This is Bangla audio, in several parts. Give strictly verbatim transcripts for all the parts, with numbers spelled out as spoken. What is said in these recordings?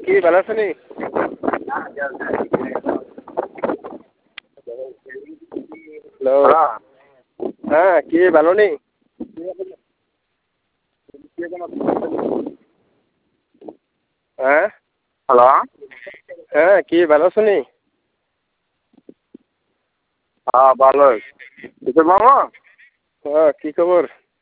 কি ভালো আছো নি? হ্যালো। হ্যাঁ কি ভালো নি? হ্যাঁ হ্যালো। হ্যাঁ কি ভালো আছো নি? হ্যাঁ ভালোই। কিশোর মামা? হ্যাঁ কি খবর?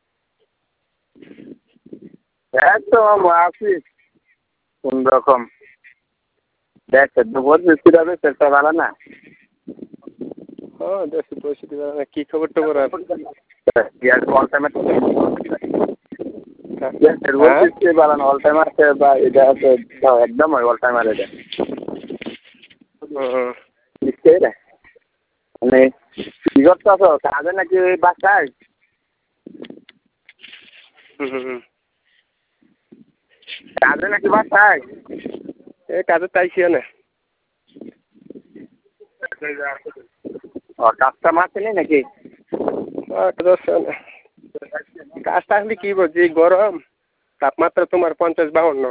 এই তো মামা আছি কোন রকম। দেখ পরিস্থিতি হবে সেটা ভালো না। হ্যাঁ দেশের পরিস্থিতি ভালো না। কি খবর টবর আর? অল টাইম হ্যাঁ ভালো না, অল টাইম আছে বা এটা আছে একদম অল টাইমার এটা হুম নিশ্চয়ই রে। মানে কি করতে আছো? কাজে নাকি বাসায়? হুম কাজে নাকি বাসায়? এই কাজে চাইছি না। ও কাস্টমার ছিলি নাকি? কাজ থাকলে কি বলছি গরম তাপমাত্রা তোমার পঞ্চাশ বাউন্ন।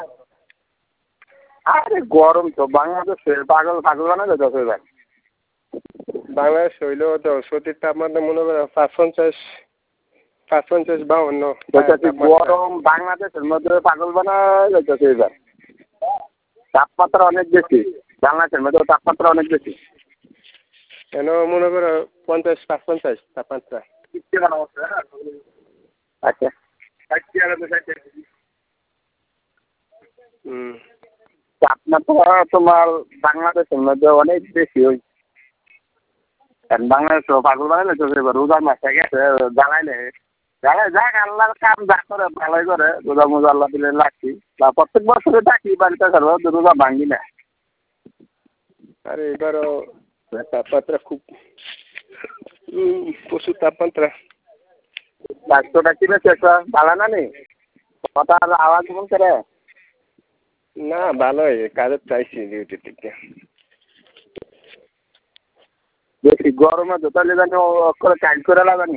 আরে গরম তো বাংলাদেশে পাগল পাগল বানা যেত ভাই। বাংলাদেশ হইল তো সতীর তাপমাত্রা মনে করো পাঁচ পঞ্চাশ পাঁচ পঞ্চাশ বাউন্ন। গরম বাংলাদেশের মধ্যে পাগল বানা যাইতেছে এবার। তাপমাত্রা অনেক বেশি বাংলাদেশের মধ্যে, তাপমাত্রা অনেক বেশি। কেন মনে করো পঞ্চাশ পাঁচ পঞ্চাশ তাপমাত্রা। আচ্ছা হুম তাপমাত্রা তোমার বাংলাদেশের মধ্যে অনেক বেশি ওই কারণ বাংলাদেশ পাগল বানাইলে তো এবার রোজার মাসে গেছে জ্বালাইলে জ্বালাই যাক আল্লাহর কাম যা করে ভালোই করে। রোজা মোজা আল্লাহ দিলে লাগছি বা প্রত্যেক বছরে থাকি বাড়িতে করবো রোজা ভাঙ্গি না। আরে এবারও তাপমাত্রা খুব প্রচুর তাপমাত্রা। স্বাস্থ্যটা কি বেশ ভালো না নি কথার আওয়াজ মন করে না ভালোই কাজে চাইছি ডিউটি থেকে। বেশি গরমে ধোতালে জানি করে টাইট করে লাগানি।